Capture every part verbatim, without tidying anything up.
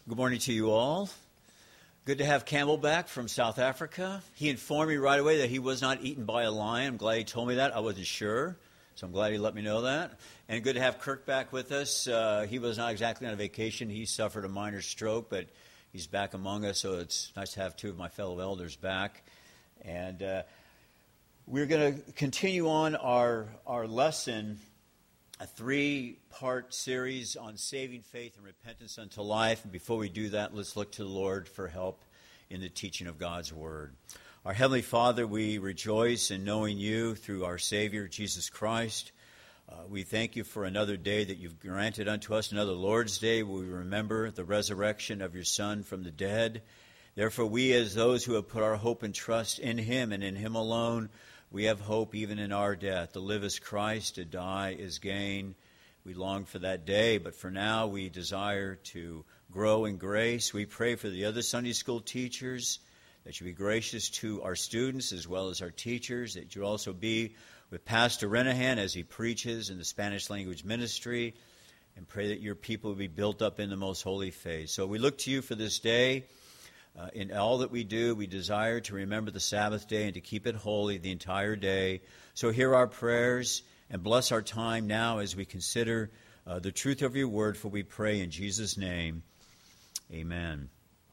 Good morning to you all. Good to have Campbell back from South Africa. He informed me right away that he was not eaten by a lion. I'm glad he told me that. I wasn't sure, so I'm glad he let me know that. And good to have Kirk back with us. Uh, he was not exactly on a vacation. He suffered a minor stroke, but he's back among us, so it's nice to have two of my fellow elders back. And uh, we're going to continue on our, our lesson, a three-part series on saving faith and repentance unto life. And before we do that, let's look to the Lord for help in the teaching of God's Word. Our Heavenly Father, we rejoice in knowing you through our Savior, Jesus Christ. Uh, we thank you for another day that you've granted unto us, another Lord's Day, where we remember the resurrection of your Son from the dead. Therefore, we as those who have put our hope and trust in him and in him alone, we have hope even in our death. To live is Christ, to die is gain. We long for that day, but for now we desire to grow in grace. We pray for the other Sunday school teachers, that you be gracious to our students as well as our teachers, that you also be with Pastor Renahan as he preaches in the Spanish language ministry, and pray that your people will be built up in the most holy faith. So we look to you for this day. Uh, in all that we do, we desire to remember the Sabbath day and to keep it holy the entire day. So hear our prayers and bless our time now as we consider uh, the truth of your word, for we pray in Jesus' name. Amen.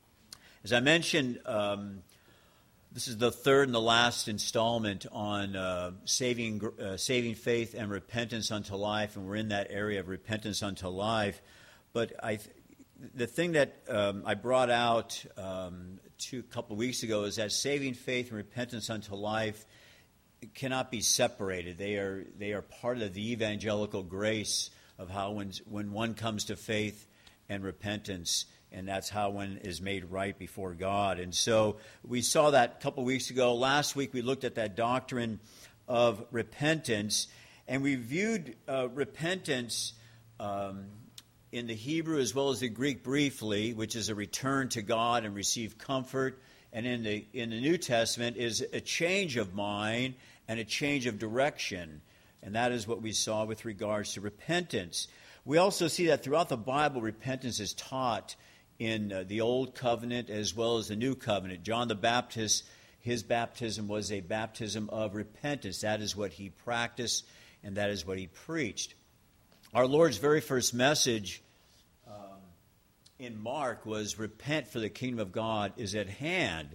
As I mentioned, um, this is the third and the last installment on uh, saving, uh, saving faith and repentance unto life, and we're in that area of repentance unto life. But I th- The thing that um, I brought out um, two, a couple of weeks ago is that saving faith and repentance unto life cannot be separated. They are they are part of the evangelical grace of how when when one comes to faith and repentance, and that's how one is made right before God. And so we saw that a couple of weeks ago. Last week we looked at that doctrine of repentance, and we viewed uh, repentance Um, in the Hebrew as well as the Greek briefly, which is a return to God and receive comfort. And in the in the New Testament is a change of mind and a change of direction. And that is what we saw with regards to repentance. We also see that throughout the Bible, repentance is taught in uh, the Old Covenant as well as the New Covenant. John the Baptist, his baptism was a baptism of repentance. That is what he practiced, and that is what he preached. Our Lord's very first message um, in Mark was, repent, for the kingdom of God is at hand.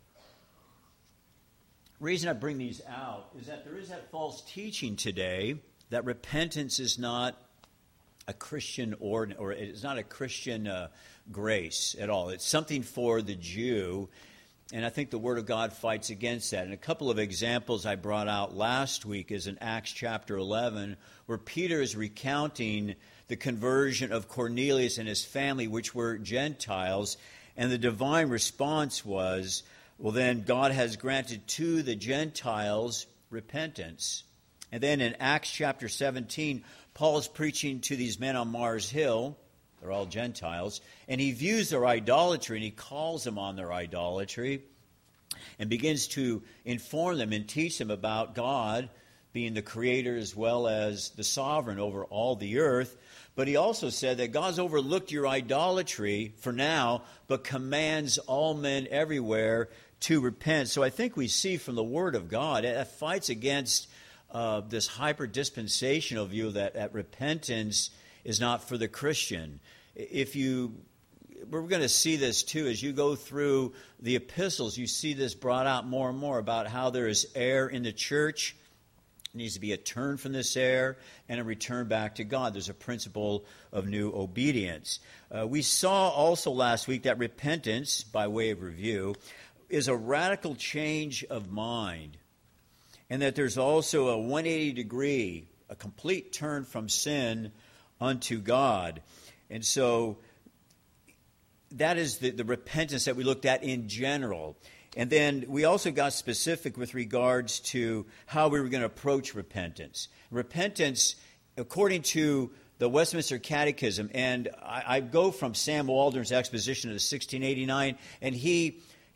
The reason I bring these out is that there is that false teaching today that repentance is not a Christian ordin- or it's not a Christian uh, grace at all. It's something for the Jew, and I think the Word of God fights against that. And a couple of examples I brought out last week is in Acts chapter eleven, where Peter is recounting the conversion of Cornelius and his family, which were Gentiles, and the divine response was, well, then God has granted to the Gentiles repentance. And then in Acts chapter seventeen, Paul is preaching to these men on Mars Hill. They're all Gentiles. And he views their idolatry, and he calls them on their idolatry and begins to inform them and teach them about God being the creator as well as the sovereign over all the earth. But he also said that God's overlooked your idolatry for now, but commands all men everywhere to repent. So I think we see from the Word of God, it fights against uh, this hyper-dispensational view that, that repentance is not for the Christian. If you, we're going to see this too as you go through the epistles. You see this brought out more and more about how there is error in the church. There needs to be a turn from this error and a return back to God. There's a principle of new obedience. Uh, we saw also last week that repentance, by way of review, is a radical change of mind, and that there's also a one hundred eighty degree, a complete turn from sin unto God. And so that is the, the repentance that we looked at in general. And then we also got specific with regards to how we were going to approach repentance. Repentance, according to the Westminster Catechism, and I, I go from Sam Waldron's exposition of the sixteen eighty-nine, and he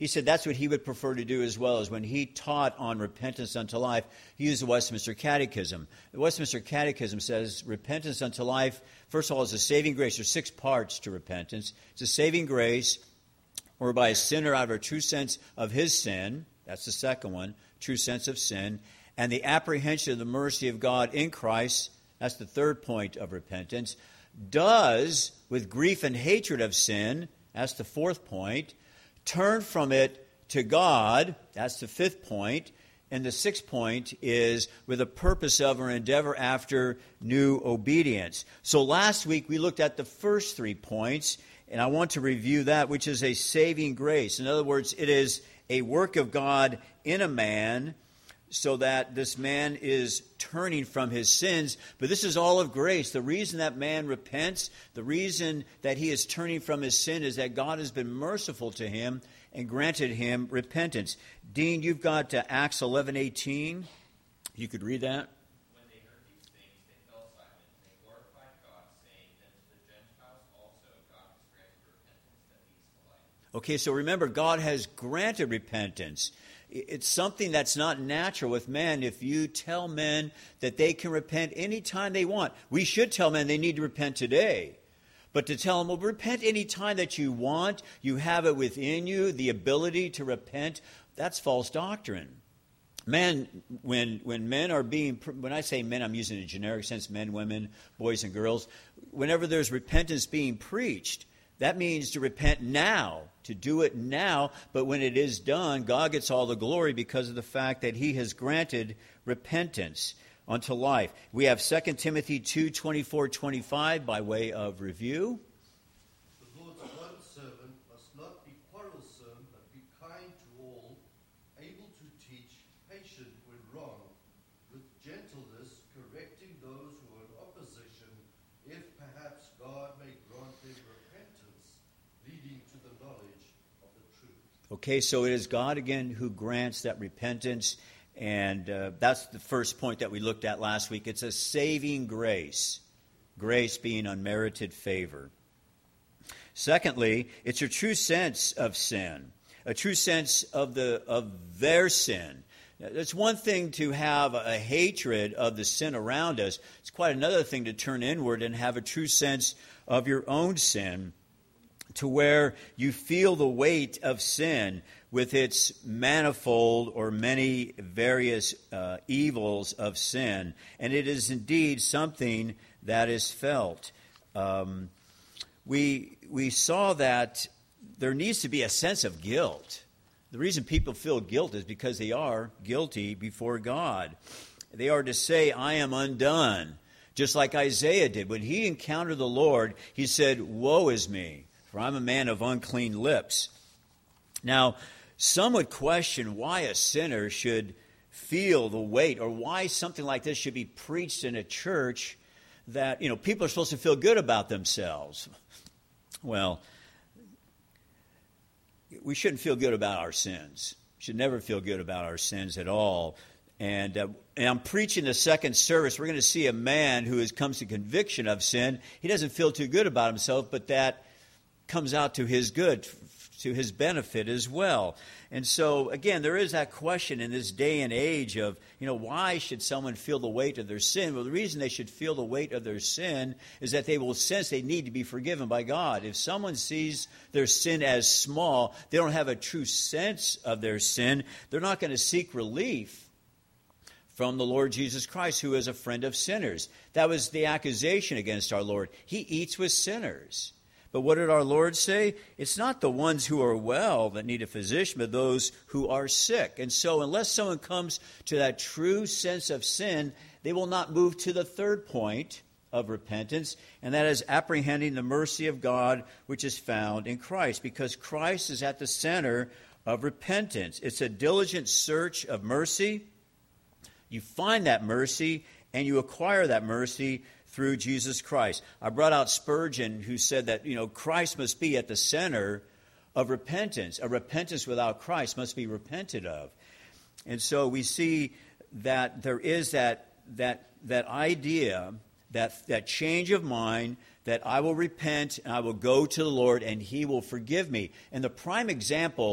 he said that's what he would prefer to do as well, as when he taught on repentance unto life, he used the Westminster Catechism. The Westminster Catechism says repentance unto life, first of all, is a saving grace. There's six parts to repentance. It's a saving grace whereby a sinner out of a true sense of his sin, that's the second one, true sense of sin, and the apprehension of the mercy of God in Christ, that's the third point of repentance, does, with grief and hatred of sin, that's the fourth point, turn from it to God, that's the fifth point, and the sixth point is with a purpose of or endeavor after new obedience. So last week we looked at the first three points, and I want to review that, which is a saving grace. In other words, it is a work of God in a man so that this man is turning from his sins. But this is all of grace. The reason that man repents, the reason that he is turning from his sin is that God has been merciful to him and granted him repentance. Dean, you've got uh, Acts eleven eighteen. You could read that. When they heard these things, they fell silent, and they glorified God, saying, Then to the Gentiles also God has granted repentance that leads to life. Okay, so remember, God has granted repentance. It's something that's not natural with men. If you tell men that they can repent anytime they want, we should tell men they need to repent today. But to tell them, well, repent any time that you want, you have it within you, the ability to repent, that's false doctrine. Men, when when men are being, when I say men, I'm using a generic sense, men, women, boys and girls, whenever there's repentance being preached, that means to repent now, to do it now, but when it is done, God gets all the glory because of the fact that he has granted repentance unto life. We have Second Timothy two, twenty-four, twenty-five by way of review. The Lord's bondservant must not be quarrelsome, but be kind to all, able to teach, patient when wrong, with gentleness correcting those who are in opposition, if perhaps God may grant them repentance, leading to the knowledge of the truth. Okay, so it is God again who grants that repentance. And uh, that's the first point that we looked at last week. It's a saving grace, grace being unmerited favor. Secondly, it's a true sense of sin, a true sense of the of their sin. It's one thing to have a hatred of the sin around us. It's quite another thing to turn inward and have a true sense of your own sin, to where you feel the weight of sin with its manifold or many various uh, evils of sin. And it is indeed something that is felt. Um, we, we saw that there needs to be a sense of guilt. The reason people feel guilt is because they are guilty before God. They are to say, I am undone, just like Isaiah did. When he encountered the Lord, he said, woe is me, for I'm a man of unclean lips. Now, some would question why a sinner should feel the weight, or why something like this should be preached in a church that, you know, people are supposed to feel good about themselves. Well, we shouldn't feel good about our sins. We should never feel good about our sins at all. And, uh, and I'm preaching the second service. We're going to see a man who has comes to conviction of sin. He doesn't feel too good about himself, but that comes out to his good, to his benefit as well. And so, again, there is that question in this day and age of, you know, why should someone feel the weight of their sin? Well, the reason they should feel the weight of their sin is that they will sense they need to be forgiven by God. If someone sees their sin as small, they don't have a true sense of their sin, they're not going to seek relief from the Lord Jesus Christ, who is a friend of sinners. That was the accusation against our Lord. He eats with sinners. But what did our Lord say? It's not the ones who are well that need a physician, but those who are sick. And so unless someone comes to that true sense of sin, they will not move to the third point of repentance, and that is apprehending the mercy of God, which is found in Christ, because Christ is at the center of repentance. It's a diligent search of mercy. You find that mercy, and you acquire that mercy through Jesus Christ. I brought out Spurgeon, who said that, you know, Christ must be at the center of repentance. A repentance without Christ must be repented of. And so we see that there is that that that idea, that that change of mind, that I will repent and I will go to the Lord and he will forgive me. And the prime example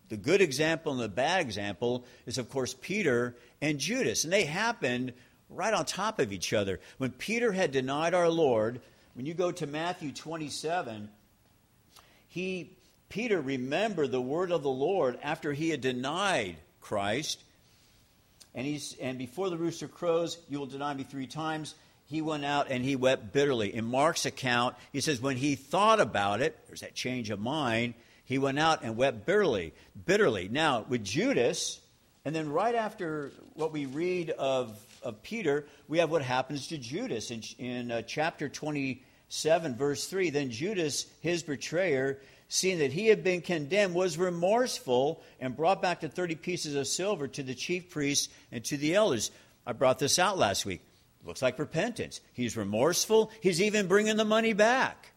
the good example and the bad example is, of course, Peter and Judas. And they happened right on top of each other. When Peter had denied our Lord, when you go to Matthew twenty-seven, he, Peter remembered the word of the Lord after he had denied Christ. And, he's, and before the rooster crows, you will deny me three times. He went out and he wept bitterly. In Mark's account, he says when he thought about it, there's that change of mind, he went out and wept bitterly. Bitterly. Now, with Judas, and then right after what we read of, of Peter, we have what happens to Judas. In, in uh, chapter twenty-seven, verse three, then Judas, his betrayer, seeing that he had been condemned, was remorseful and brought back the thirty pieces of silver to the chief priests and to the elders. I brought this out last week. Looks like repentance. He's remorseful. He's even bringing the money back.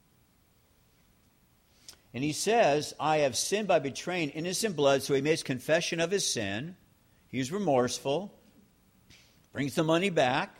And he says, I have sinned by betraying innocent blood. So he makes confession of his sin. He's remorseful. Brings the money back.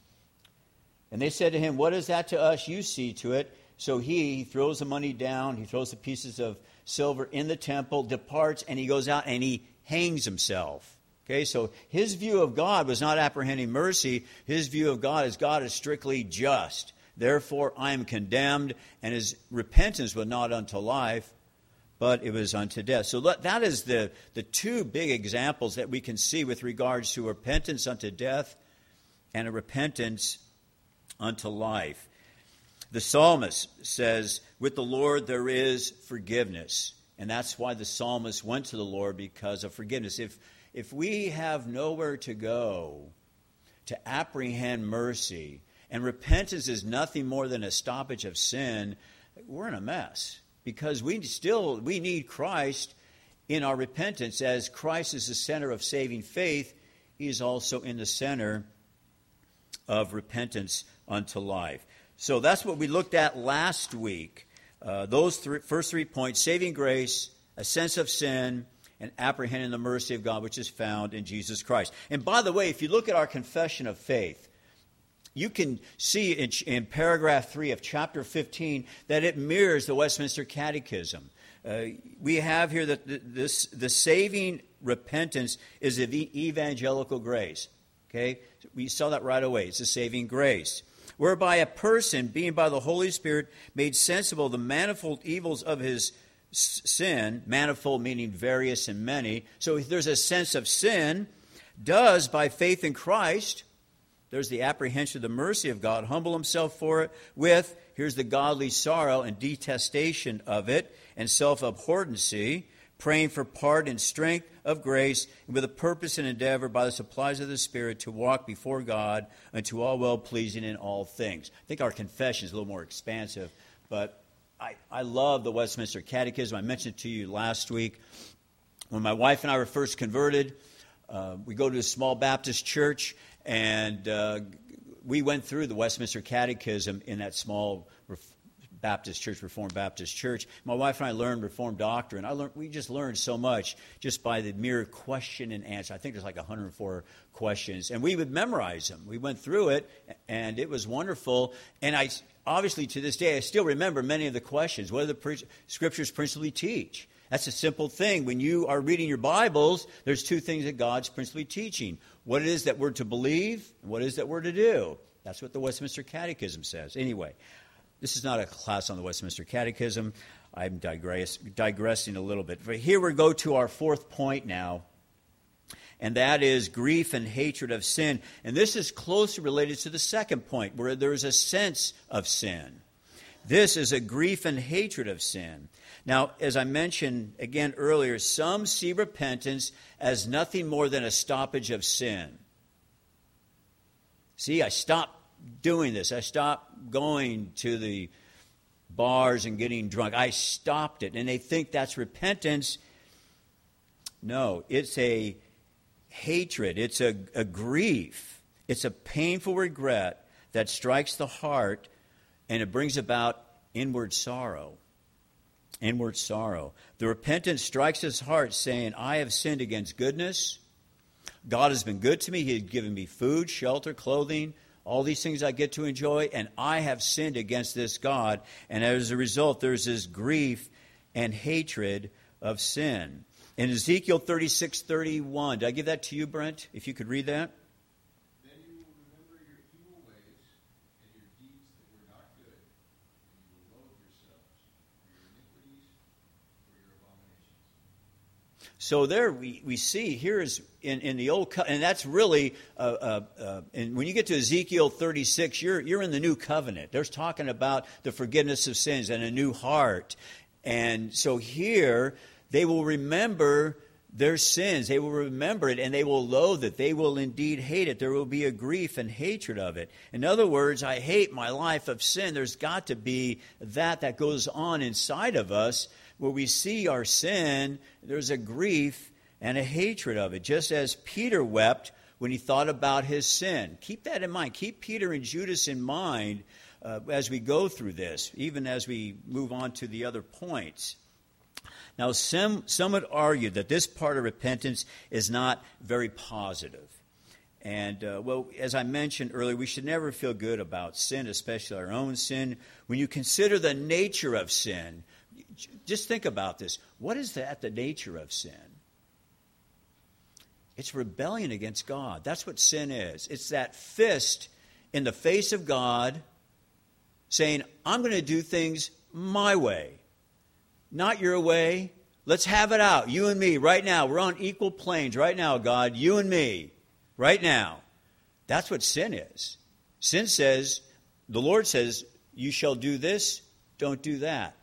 And they said to him, what is that to us? You see to it. So he, he throws the money down. He throws the pieces of silver in the temple, departs, and he goes out and he hangs himself. Okay, so his view of God was not apprehending mercy. His view of God is God is strictly just. Therefore, I am condemned, and his repentance was not unto life, but it was unto death. So that is the, the two big examples that we can see with regards to repentance unto death and a repentance unto life. The psalmist says, with the Lord there is forgiveness. And that's why the psalmist went to the Lord, because of forgiveness. If If we have nowhere to go to apprehend mercy, and repentance is nothing more than a stoppage of sin, we're in a mess. Because we still we need Christ in our repentance. As Christ is the center of saving faith, he is also in the center of repentance unto life. So that's what we looked at last week. Uh, those three, first three points: saving grace, a sense of sin, and apprehending the mercy of God, which is found in Jesus Christ. And by the way, if you look at our confession of faith, you can see in, in paragraph three of chapter fifteen that it mirrors the Westminster Catechism. Uh, we have here that the, this, the saving repentance is of evangelical grace. Okay, we saw that right away. It's a saving grace, whereby a person, being by the Holy Spirit made sensible of the manifold evils of his sin, manifold meaning various and many. So if there's a sense of sin, does by faith in Christ, there's the apprehension of the mercy of God, humble himself for it with, here's the godly sorrow and detestation of it, and self-abhorrency, praying for pardon and strength of grace, and with a purpose and endeavor by the supplies of the Spirit to walk before God unto all well-pleasing in all things. I think our confession is a little more expansive, but I, I love the Westminster Catechism. I mentioned it to you last week. When my wife and I were first converted, uh, we go to a small Baptist church, and uh, we went through the Westminster Catechism in that small Baptist church, Reformed Baptist church. My wife and I learned Reformed doctrine. I learned, we just learned so much just by the mere question and answer. I think there's like one hundred four questions, and we would memorize them. We went through it, and it was wonderful. And I, obviously, to this day, I still remember many of the questions. What do the pre- scriptures principally teach? That's a simple thing. When you are reading your Bibles, there's two things that God's principally teaching: what it is that we're to believe, and what it is that we're to do. That's what the Westminster Catechism says. Anyway, this is not a class on the Westminster Catechism. I'm digress, digressing a little bit. But here we go to our fourth point now, and that is grief and hatred of sin. And this is closely related to the second point, where there is a sense of sin. This is a grief and hatred of sin. Now, as I mentioned again earlier, some see repentance as nothing more than a stoppage of sin. See, I stopped doing this. I stopped going to the bars and getting drunk. I stopped it. And they think that's repentance. No, it's a hatred. It's a, a grief. It's a painful regret that strikes the heart, and it brings about inward sorrow. Inward sorrow. The repentance strikes his heart, saying, I have sinned against goodness. God has been good to me. He has given me food, shelter, clothing, all these things I get to enjoy, and I have sinned against this God. And as a result, there's this grief and hatred of sin. In Ezekiel thirty-six thirty-one, did I give that to you, Brent? If you could read that. Then you will remember your evil ways and your deeds that were not good, and you will loathe yourselves for your iniquities, for your abominations. So there we, we see, here is in, in the old, co- and that's really, uh, uh, uh, and when you get to Ezekiel thirty-six, you're, you're in the new covenant. There's talking about the forgiveness of sins and a new heart. And so here, they will remember their sins. They will remember it, and they will loathe it. They will indeed hate it. There will be a grief and hatred of it. In other words, I hate my life of sin. There's got to be that that goes on inside of us where we see our sin. There's a grief and a hatred of it, just as Peter wept when he thought about his sin. Keep that in mind. Keep Peter and Judas in mind uh, as we go through this, even as we move on to the other points. Now, some, some would argue that this part of repentance is not very positive. And, uh, well, as I mentioned earlier, we should never feel good about sin, especially our own sin. When you consider the nature of sin, just think about this. What is that, the nature of sin? It's rebellion against God. That's what sin is. It's that fist in the face of God saying, I'm going to do things my way. Not your way. Let's have it out. You and me right now. We're on equal planes right now, God. You and me right now. That's what sin is. Sin says, the Lord says, you shall do this, don't do that.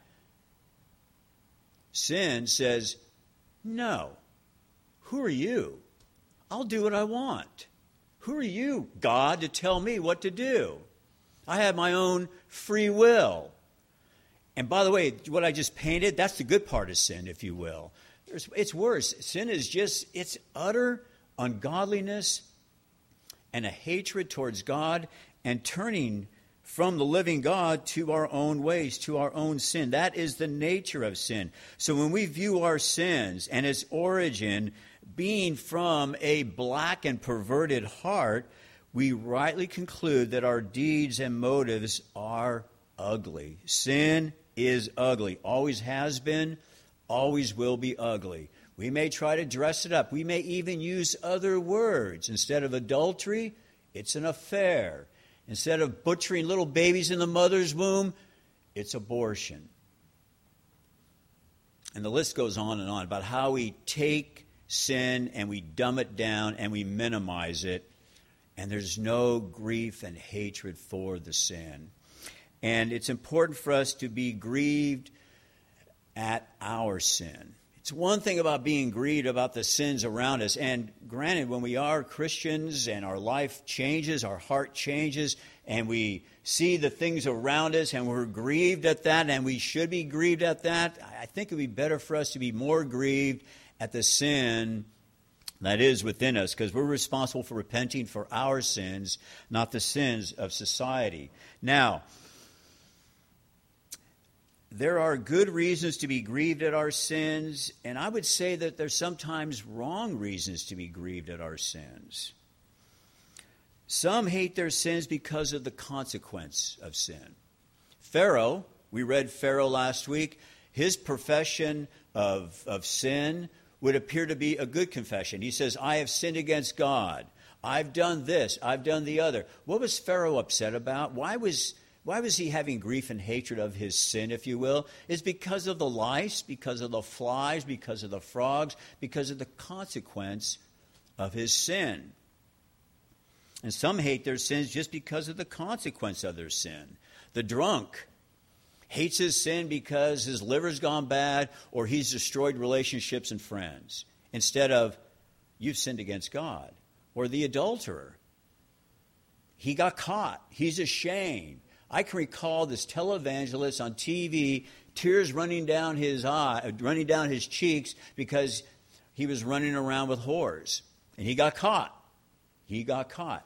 Sin says, no. Who are you? I'll do what I want. Who are you, God, to tell me what to do? I have my own free will. And by the way, what I just painted, that's the good part of sin, if you will. There's, it's worse. Sin is just, it's utter ungodliness and a hatred towards God and turning from the living God to our own ways, to our own sin. That is the nature of sin. So when we view our sins and its origin being from a black and perverted heart, we rightly conclude that our deeds and motives are ugly. Sin is ugly. Always has been, always will be ugly. We may try to dress it up. We may even use other words. Instead of adultery, it's an affair. Instead of butchering little babies in the mother's womb, it's abortion. And the list goes on and on about how we take sin and we dumb it down and we minimize it. And there's no grief and hatred for the sin. And it's important for us to be grieved at our sin. It's one thing about being grieved about the sins around us. And granted, when we are Christians and our life changes, our heart changes, and we see the things around us and we're grieved at that, and we should be grieved at that, I think it would be better for us to be more grieved at the sin that is within us, because we're responsible for repenting for our sins, not the sins of society. Now, there are good reasons to be grieved at our sins, and I would say that there's sometimes wrong reasons to be grieved at our sins. Some hate their sins because of the consequence of sin. Pharaoh, we read Pharaoh last week, his profession of, of sin would appear to be a good confession. He says, I have sinned against God. I've done this. I've done the other. What was Pharaoh upset about? Why was Why was he having grief and hatred of his sin, if you will? It's because of the lice, because of the flies, because of the frogs, because of the consequence of his sin. And some hate their sins just because of the consequence of their sin. The drunk hates his sin because his liver's gone bad or he's destroyed relationships and friends, instead of, you've sinned against God. Or the adulterer, he got caught. He's ashamed. I can recall this televangelist on T V, tears running down his eye, running down his cheeks because he was running around with whores. And he got caught. He got caught.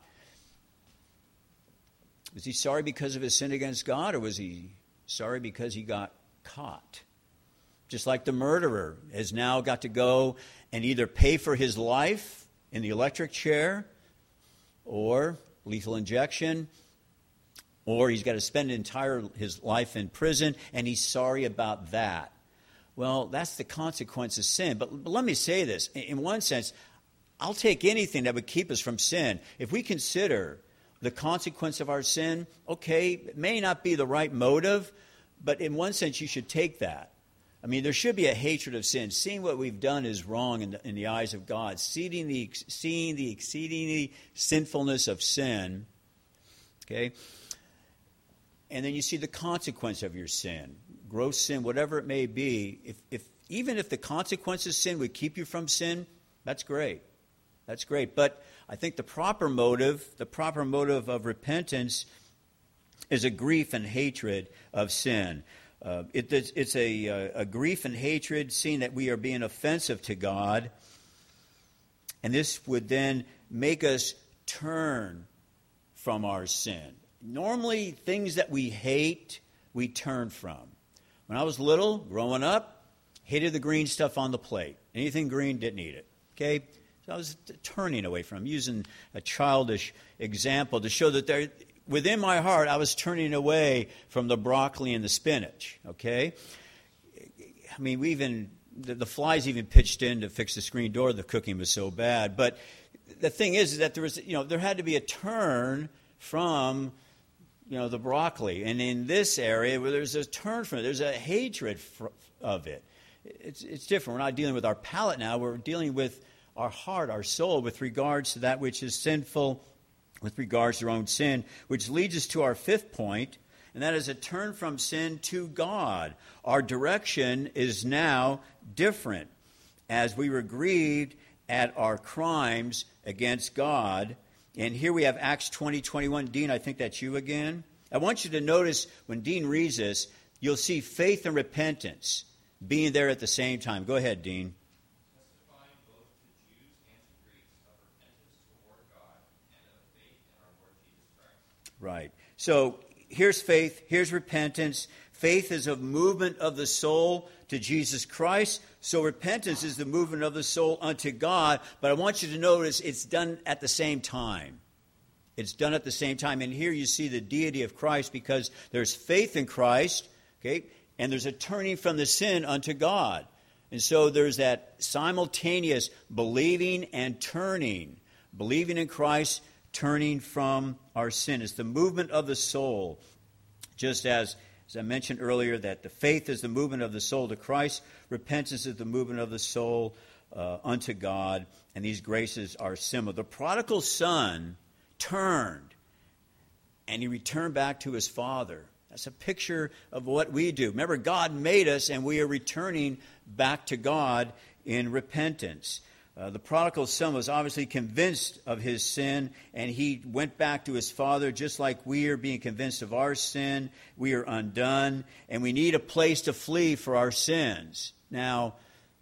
Was he sorry because of his sin against God, or was he sorry because he got caught? Just like the murderer has now got to go and either pay for his life in the electric chair or lethal injection, or he's got to spend entire his life in prison, and he's sorry about that. Well, that's the consequence of sin. But, but let me say this. In, in one sense, I'll take anything that would keep us from sin. If we consider the consequence of our sin, okay, it may not be the right motive, but in one sense you should take that. I mean, there should be a hatred of sin. Seeing what we've done is wrong in the, in the eyes of God. Seeing the, seeing the exceedingly sinfulness of sin, okay? And then you see the consequence of your sin. Gross sin, whatever it may be. If, if even if the consequence of sin would keep you from sin, that's great. That's great. But I think the proper motive, the proper motive of repentance is a grief and hatred of sin. Uh, it, it's it's a, a grief and hatred, seeing that we are being offensive to God. And this would then make us turn from our sin. Normally, things that we hate, we turn from. When I was little, growing up, hated the green stuff on the plate. Anything green, didn't eat it. Okay? So I was t- turning away from it. I'm using a childish example to show that there, within my heart, I was turning away from the broccoli and the spinach. Okay? I mean, we even, the, the flies even pitched in to fix the screen door. The cooking was so bad. But the thing is, is that there was, you know, there had to be a turn from, you know, the broccoli. And in this area, where there's a turn from it, there's a hatred for, of it. It's, it's different. We're not dealing with our palate now. We're dealing with our heart, our soul, with regards to that which is sinful, with regards to our own sin, which leads us to our fifth point, and that is a turn from sin to God. Our direction is now different. As we were grieved at our crimes against God. And here we have Acts twenty, twenty-one. Dean, I think that's you again. I want you to notice when Dean reads this, you'll see faith and repentance being there at the same time. Go ahead, Dean. Testifying both to Jews and to Greeks of repentance toward God and of faith in our Lord Jesus Christ. Right. So here's faith, here's repentance. Faith is a movement of the soul to Jesus Christ. So repentance is the movement of the soul unto God. But I want you to notice it's done at the same time. It's done at the same time. And here you see the deity of Christ, because there's faith in Christ, okay, and there's a turning from the sin unto God. And so there's that simultaneous believing and turning. Believing in Christ, turning from our sin. It's the movement of the soul. Just as, as I mentioned earlier, that the faith is the movement of the soul to Christ. Repentance is the movement of the soul uh, unto God. And these graces are similar. The prodigal son turned, and he returned back to his father. That's a picture of what we do. Remember, God made us, and we are returning back to God in repentance. Uh, the prodigal son was obviously convinced of his sin, and he went back to his father, just like we are being convinced of our sin. We are undone, and we need a place to flee for our sins. Now,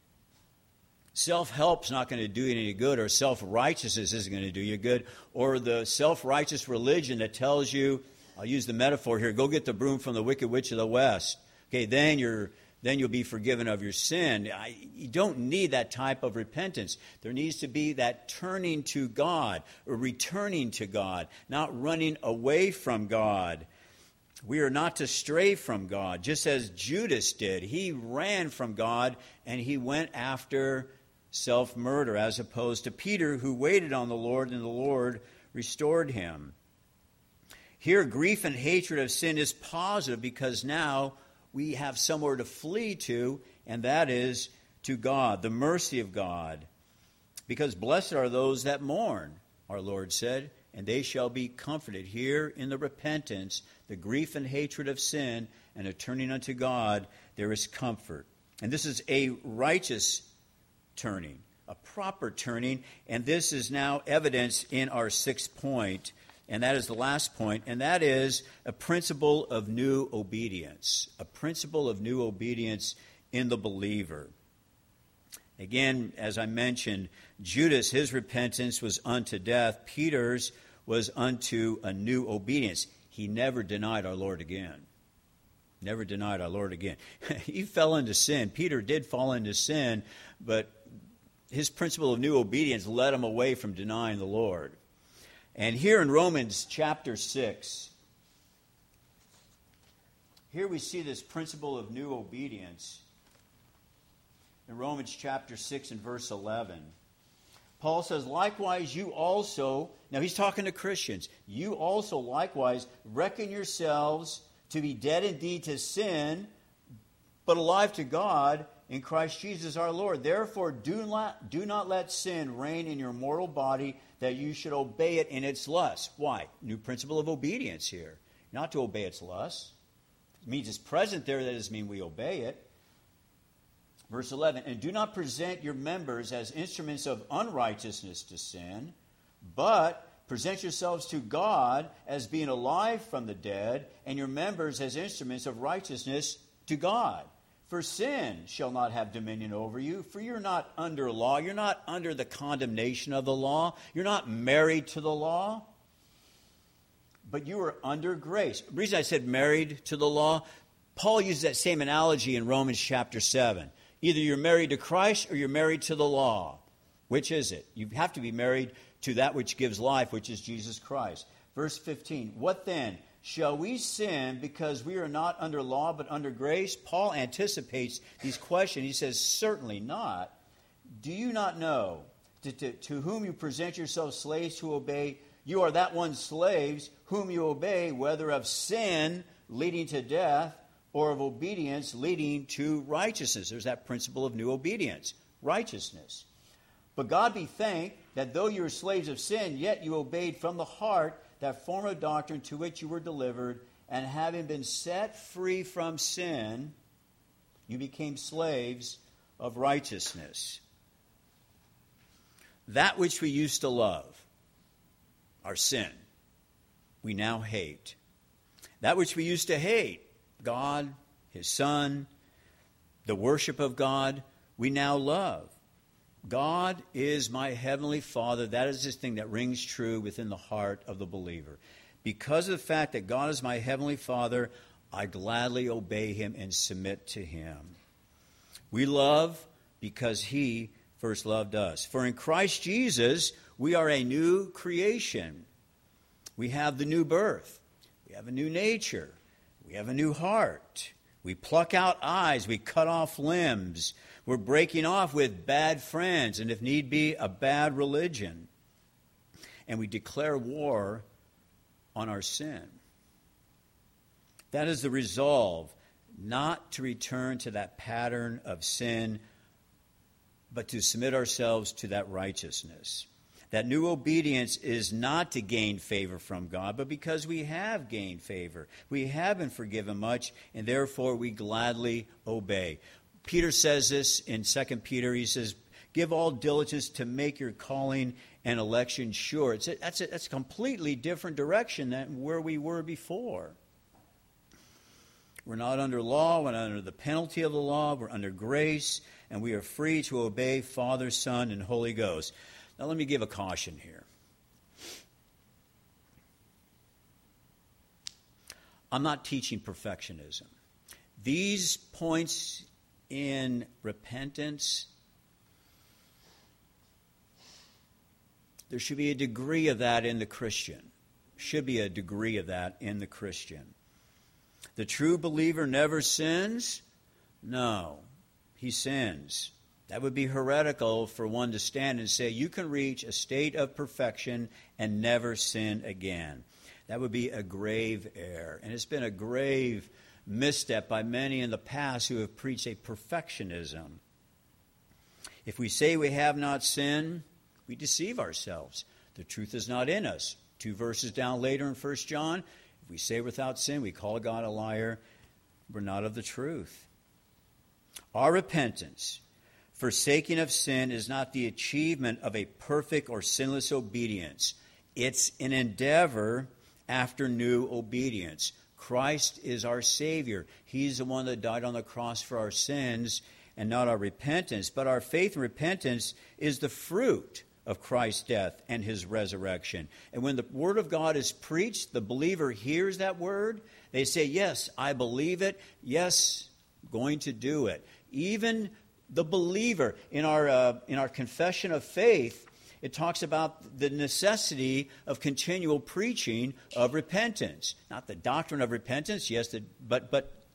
self-help's not going to do you any good, or self-righteousness isn't going to do you good, or the self-righteous religion that tells you, I'll use the metaphor here, go get the broom from the wicked witch of the west. Okay, then you're then you'll be forgiven of your sin. I, you don't need that type of repentance. There needs to be that turning to God, or returning to God, not running away from God. We are not to stray from God, just as Judas did. He ran from God, and he went after self-murder, as opposed to Peter, who waited on the Lord, and the Lord restored him. Here, grief and hatred of sin is positive, because now we have somewhere to flee to, and that is to God, the mercy of God. Because blessed are those that mourn, our Lord said, and they shall be comforted. Here in the repentance, the grief and hatred of sin, and a turning unto God, there is comfort. And this is a righteous turning, a proper turning, and this is now evidenced in our sixth point. And that is the last point, and that is a principle of new obedience. A principle of new obedience in the believer. Again, as I mentioned, Judas, his repentance was unto death. Peter's was unto a new obedience. He never denied our Lord again. Never denied our Lord again. He fell into sin. Peter did fall into sin, but his principle of new obedience led him away from denying the Lord. And here in Romans chapter six, here we see this principle of new obedience. in Romans chapter six and verse eleven. Paul says, likewise you also, now he's talking to Christians, you also likewise reckon yourselves to be dead indeed to sin, but alive to God in Christ Jesus our Lord. Therefore do not, do not let sin reign in your mortal body, that you should obey it in its lusts. Why? New principle of obedience here. Not to obey its lusts. It means it's present there, that doesn't mean we obey it. Verse eleven, and do not present your members as instruments of unrighteousness to sin, but present yourselves to God as being alive from the dead, and your members as instruments of righteousness to God. For sin shall not have dominion over you, for you're not under law. You're not under the condemnation of the law. You're not married to the law, but you are under grace. The reason I said married to the law, Paul uses that same analogy in Romans chapter seven. Either you're married to Christ or you're married to the law. Which is it? You have to be married to that which gives life, which is Jesus Christ. Verse fifteen, what then? Shall we sin because we are not under law but under grace? Paul anticipates these questions. He says, certainly not. Do you not know to, to, to whom you present yourselves slaves to obey? You are that one slaves whom you obey, whether of sin leading to death or of obedience leading to righteousness. There's that principle of new obedience, righteousness. But God be thanked that though you were slaves of sin, yet you obeyed from the heart that form of doctrine to which you were delivered, and having been set free from sin, you became slaves of righteousness. That which we used to love, our sin, we now hate. That which we used to hate, God, His Son, the worship of God, we now love. God is my heavenly Father. That is this thing that rings true within the heart of the believer. Because of the fact that God is my heavenly Father, I gladly obey Him and submit to Him. We love because He first loved us. For in Christ Jesus, we are a new creation. We have the new birth. We have a new nature. We have a new heart. We pluck out eyes. We cut off limbs. We're breaking off with bad friends and, if need be, a bad religion. And we declare war on our sin. That is the resolve, not to return to that pattern of sin, but to submit ourselves to that righteousness. That new obedience is not to gain favor from God, but because we have gained favor. We have been forgiven much, and therefore we gladly obey. Peter says this in Second Peter. He says, give all diligence to make your calling and election sure. It's a, that's, a, that's a completely different direction than where we were before. We're not under law. We're not under the penalty of the law. We're under grace, and we are free to obey Father, Son, and Holy Ghost. Now let me give a caution here. I'm not teaching perfectionism. These points in repentance, there should be a degree of that in the Christian. Should be a degree of that in the Christian. The true believer never sins? No, he sins. That would be heretical for one to stand and say, you can reach a state of perfection and never sin again. That would be a grave error. And it's been a grave misstep by many in the past who have preached a perfectionism. If we say we have not sinned, we deceive ourselves. The truth is not in us. Two verses down later in First John, if we say without sin, we call God a liar. We're not of the truth. Our repentance, forsaking of sin, is not the achievement of a perfect or sinless obedience. It's an endeavor after new obedience. Christ is our Savior. He's the one that died on the cross for our sins and not our repentance. But our faith and repentance is the fruit of Christ's death and His resurrection. And when the Word of God is preached, the believer hears that Word. They say, yes, I believe it. Yes, I'm going to do it. Even the believer, in our uh, in our confession of faith, it talks about the necessity of continual preaching of repentance. Not the doctrine of repentance, yes, the, but but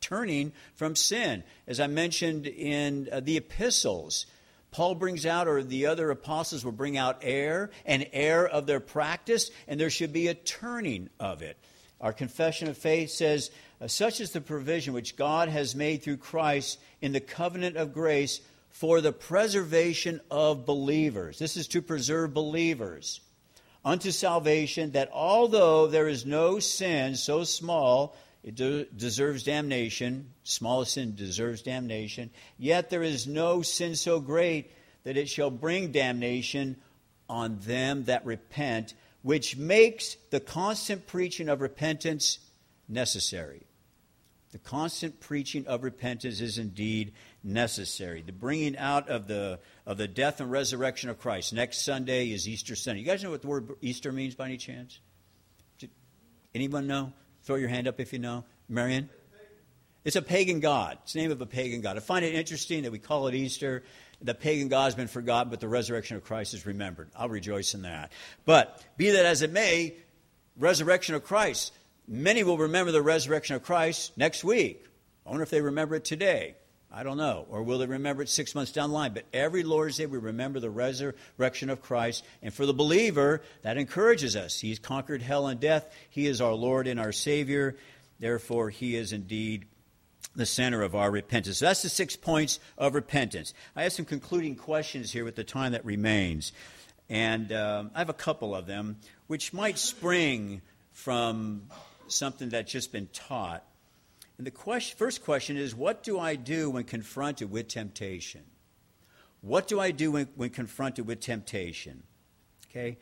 turning from sin. As I mentioned in uh, the epistles, Paul brings out, or the other apostles will bring out error, an error of their practice, and there should be a turning of it. Our confession of faith says, such is the provision which God has made through Christ in the covenant of grace for the preservation of believers. This is to preserve believers unto salvation, that although there is no sin so small it de- deserves damnation, smallest sin deserves damnation, yet there is no sin so great that it shall bring damnation on them that repent, which makes the constant preaching of repentance necessary. The constant preaching of repentance is indeed necessary. The bringing out of the of the death and resurrection of Christ. Next Sunday is Easter Sunday. You guys know what the word Easter means by any chance? Anyone know? Throw your hand up if you know. Marion? It's a pagan god. It's the name of a pagan god. I find it interesting that we call it Easter. The pagan god has been forgotten, but the resurrection of Christ is remembered. I'll rejoice in that. But be that as it may, resurrection of Christ. Many will remember the resurrection of Christ next week. I wonder if they remember it today. I don't know. Or will they remember it six months down the line? But every Lord's Day we remember the resurrection of Christ. And for the believer, that encourages us. He's conquered hell and death. He is our Lord and our Savior. Therefore, he is indeed the center of our repentance. So that's the six points of repentance. I have some concluding questions here with the time that remains. And um, I have a couple of them, which might spring from something that's just been taught. And the question, first question is, what do I do when confronted with temptation? What do I do when, when confronted with temptation? Okay?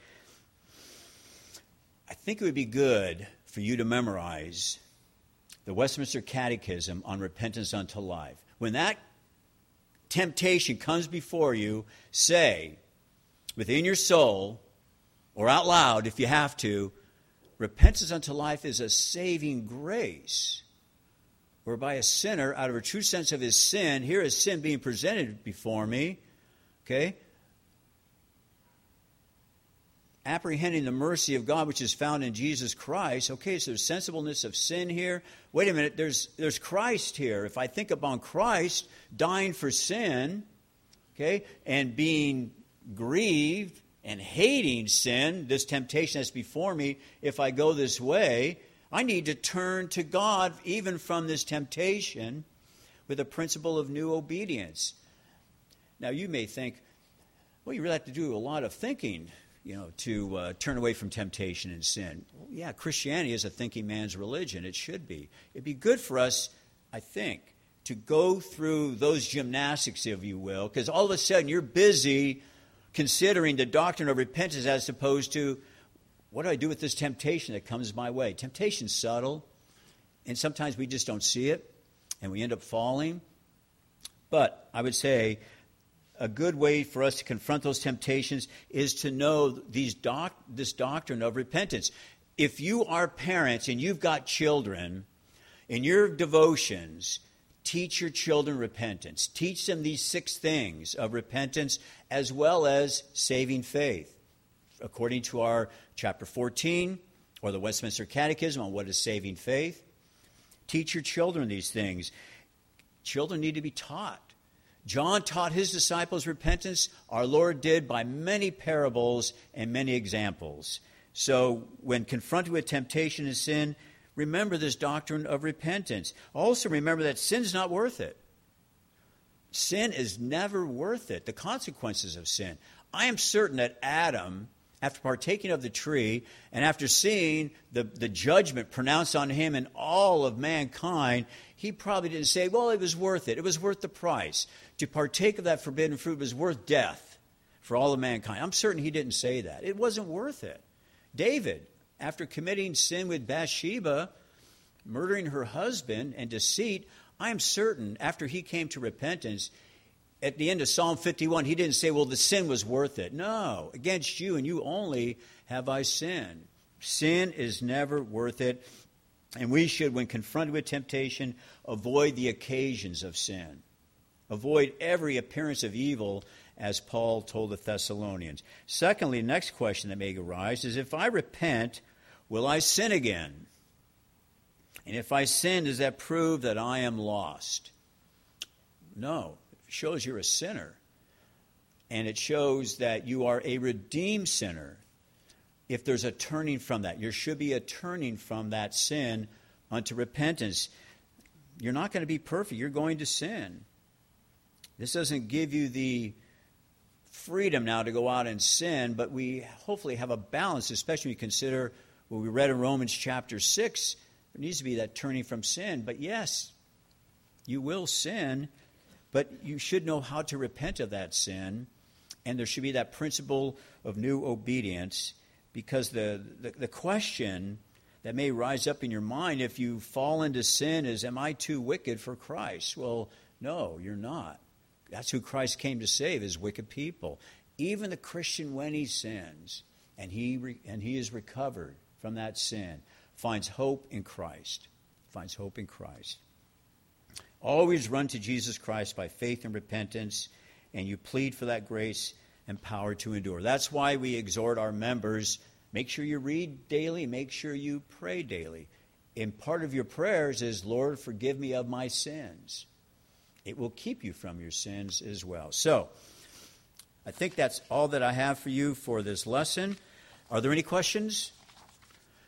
I think it would be good for you to memorize the Westminster Catechism on repentance unto life. When that temptation comes before you, say within your soul, or out loud if you have to, repentance unto life is a saving grace, whereby a sinner, out of a true sense of his sin, here is sin being presented before me, okay, apprehending the mercy of God which is found in Jesus Christ. Okay, so there's sensibleness of sin here. Wait a minute, there's there's Christ here. If I think upon Christ dying for sin, okay, and being grieved and hating sin, this temptation that's before me, if I go this way, I need to turn to God even from this temptation with a principle of new obedience. Now, you may think, well, you really have to do a lot of thinking, you know, to uh, turn away from temptation and sin. Well, yeah, Christianity is a thinking man's religion. It should be. It'd be good for us, I think, to go through those gymnastics, if you will, because all of a sudden you're busy considering the doctrine of repentance as opposed to, what do I do with this temptation that comes my way? Temptation's subtle, and sometimes we just don't see it, and we end up falling. But I would say a good way for us to confront those temptations is to know these doc- this doctrine of repentance. If you are parents and you've got children, in your devotions, teach your children repentance. Teach them these six things of repentance as well as saving faith. According to our chapter fourteen, or the Westminster Catechism on what is saving faith, teach your children these things. Children need to be taught. John taught his disciples repentance. Our Lord did by many parables and many examples. So when confronted with temptation and sin, remember this doctrine of repentance. Also remember that sin's not worth it. Sin is never worth it. The consequences of sin. I am certain that Adam, after partaking of the tree, and after seeing the, the judgment pronounced on him and all of mankind, he probably didn't say, well, it was worth it. It was worth the price. To partake of that forbidden fruit was worth death for all of mankind. I'm certain he didn't say that. It wasn't worth it. David, after committing sin with Bathsheba, murdering her husband and deceit, I am certain after he came to repentance, at the end of Psalm fifty-one, he didn't say, well, the sin was worth it. No, against you and you only have I sinned. Sin is never worth it. And we should, when confronted with temptation, avoid the occasions of sin. Avoid every appearance of evil, as Paul told the Thessalonians. Secondly, the next question that may arise is, if I repent, will I sin again? And if I sin, does that prove that I am lost? No. It shows you're a sinner. And it shows that you are a redeemed sinner. If there's a turning from that, there should be a turning from that sin unto repentance. You're not going to be perfect. You're going to sin. This doesn't give you the freedom now to go out and sin, but we hopefully have a balance, especially when you consider what we read in Romans chapter six. There needs to be that turning from sin. But yes, you will sin, but you should know how to repent of that sin. And there should be that principle of new obedience, because the, the, the question that may rise up in your mind if you fall into sin is, am I too wicked for Christ? Well, no, you're not. That's who Christ came to save, is wicked people. Even the Christian, when he sins, and he re, and he is recovered from that sin, finds hope in Christ. Finds hope in Christ. Always run to Jesus Christ by faith and repentance, and you plead for that grace and power to endure. That's why we exhort our members, make sure you read daily, make sure you pray daily. And part of your prayers is, Lord, forgive me of my sins. It will keep you from your sins as well. So, I think that's all that I have for you for this lesson. Are there any questions?